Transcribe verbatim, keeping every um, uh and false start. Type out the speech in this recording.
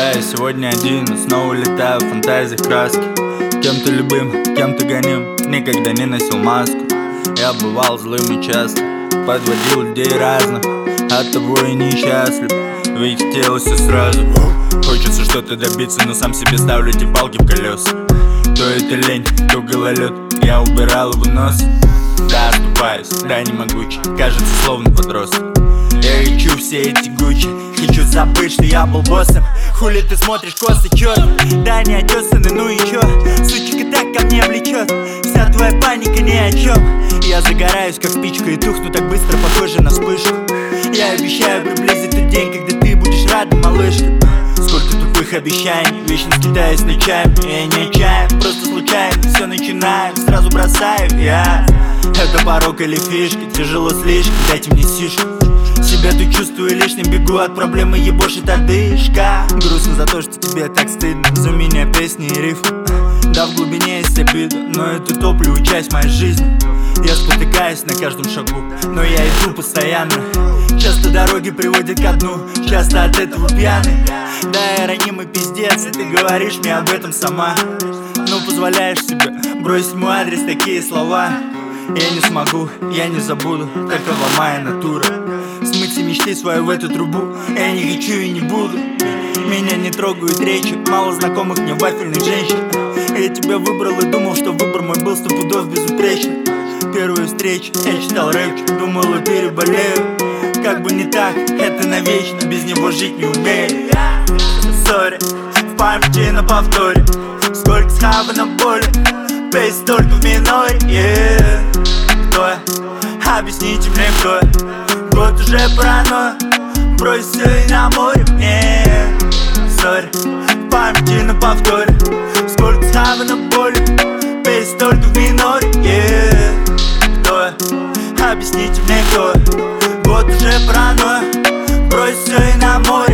Да, я сегодня один, но снова летаю в фантазиях краски. Кем-то любим, кем-то гоним, никогда не носил маску. Я бывал злым и часто подводил людей разных, оттого и несчастлив, ведь хотелось все сразу. Хочется что-то добиться, но сам себе ставлю эти палки в колеса. То это лень, то гололед, я убирал его нос. Да, оступаюсь, да, не могучий, кажется, словно подросток. Я хочу все эти гучи, хочу забыть, что я был боссом. Хули ты смотришь косо, черт? Да, не отесанный, ну и чё? Сучка так ко мне влечет, вся твоя паника ни о чем. Я загораюсь, как спичка, и тухну так быстро, похоже на вспышку. Я обещаю приблизить тот день, когда ты будешь рада, малышка. Сколько тупых обещаний, вечно скитаюсь ночами. Я не отчаян, просто случайно все начинаю, сразу бросаю я. Это порок или фишки, тяжело слишком, дайте мне сишку. Себя тут чувствую лишним, бегу от проблемы, ебошит одышка. Грустно за то, что тебе так стыдно за меня песни и рифмы. Да, в глубине есть обида, но это топливо, часть моей жизни. Я спотыкаюсь на каждом шагу, но я иду постоянно. Часто дороги приводят ко дну, часто от этого пьяный. Да, я ранимый пиздец, и ты говоришь мне об этом сама. Ну, позволяешь себе бросить мой адрес такие слова. Я не смогу, я не забуду, такова моя натура. Смыть все мечты свои в эту трубу я не хочу и не буду. Меня не трогают речи мало знакомых мне вафельных женщин. Я тебя выбрал и думал, что выбор мой был сто пудов безупречный. Первую встречу я читал рэпчик, думал, я переболею. Как бы не так, это навечно, без него жить не умею. Сори, в памяти на повторе, сколько схавано боли, пейс только в миноре, yeah. Кто я? Объясните мне, кто я? Год уже паранойя, брось все и на море мне. Сори, в памяти на повторе, сколько схавано боли, пейс только в миноре, yeah. Кто я? Объясните мне, кто я? Год уже паранойя, брось все и на море.